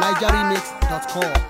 NigerRemix.com.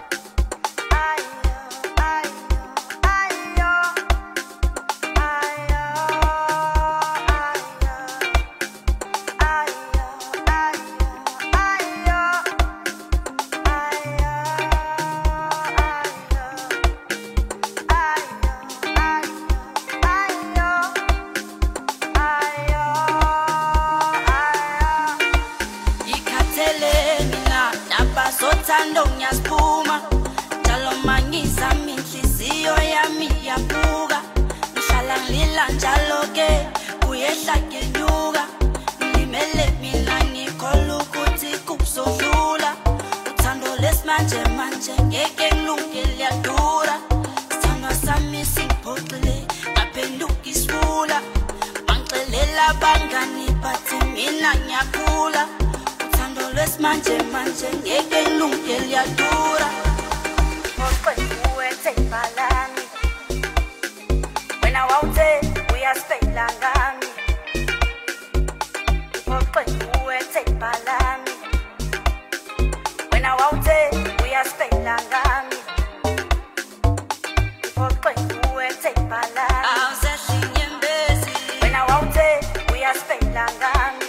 Sothando ngiyaziphuma njalo mangisa inhliziyo yami yabuka ngihlala ngilila njalo ke kuyehla kenyuka ngilimele mina ngikholwa ukuthi kuzodlula uthando lesimanje manje ngeke ngilunge liyadura sithando sami siphoxile ngaphenduka isifula bangixelela abangani bathi mina ngiyakhula manje ngeke ngilunge liyadura ngoqedwe wethe balami wena wawuthe uyasifela ngami ngoqedwe wethe balami wena wawuthe uyasifela ngami ngoqedwe wethe balami awusehlinye mbezi wena wawuthe uyasifela ngami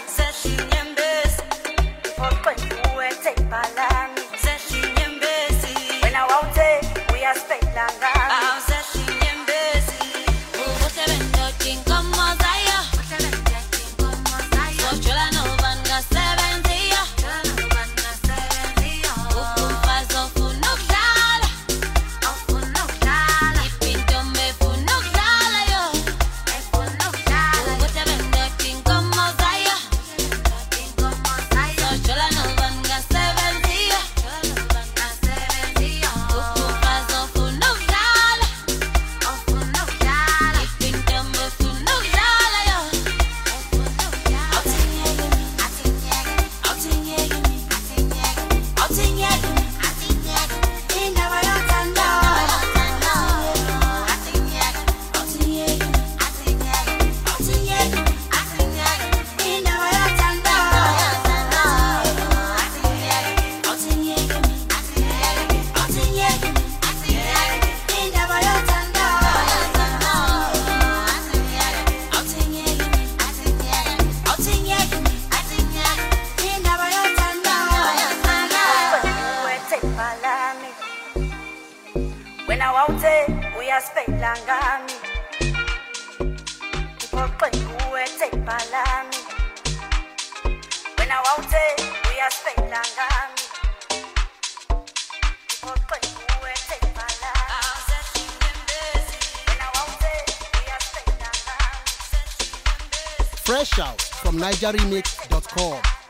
wena wawuthe uyasifela ngami ngiphoxwe wethe balami wena wawuthe uyasifela ngami ngiphoxwe wethe balami wena wawuthe uyasifela ngami Fresh out from NigerRemix.com.